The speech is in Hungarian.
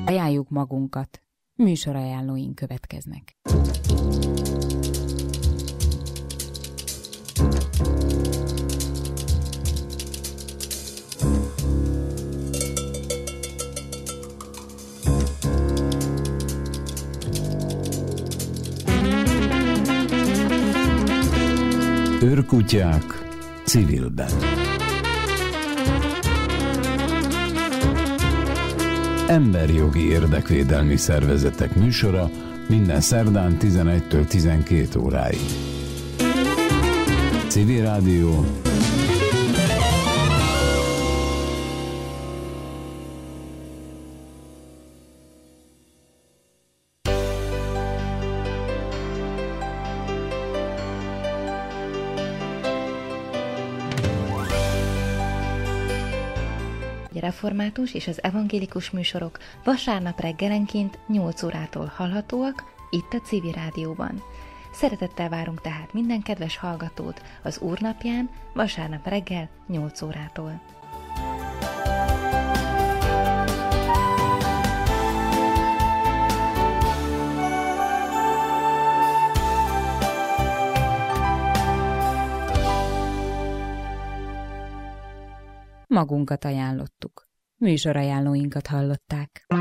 Ajánljuk magunkat. Műsorajánlóink következnek. Őrkutyák civilben. Emberjogi érdekvédelmi szervezetek műsora minden szerdán 11-től 12 óráig. Civil Rádió. Református és az evangélikus műsorok vasárnap reggelenként 8 órától hallhatóak itt a Civil Rádióban. Szeretettel várunk tehát minden kedves hallgatót az Úrnapján vasárnap reggel 8 órától. Magunkat ajánlottuk. Műsorajánlóinkat hallották.